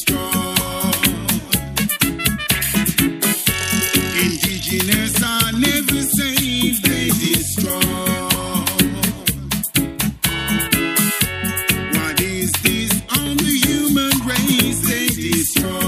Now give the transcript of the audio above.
destroy. Indigenous are never safe, they destroy. What is this on the human race? They destroy.